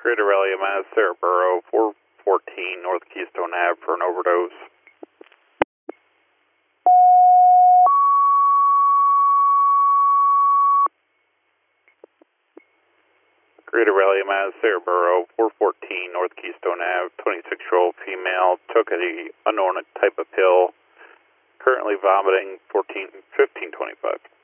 Greater Raleigh, Mass, Sarahboro, 414 North Keystone Ave for an overdose. Greater Raleigh, Mass, Sarahboro, 414 North Keystone Ave, 26-year-old female, took an unknown type of pill, currently vomiting, 1525.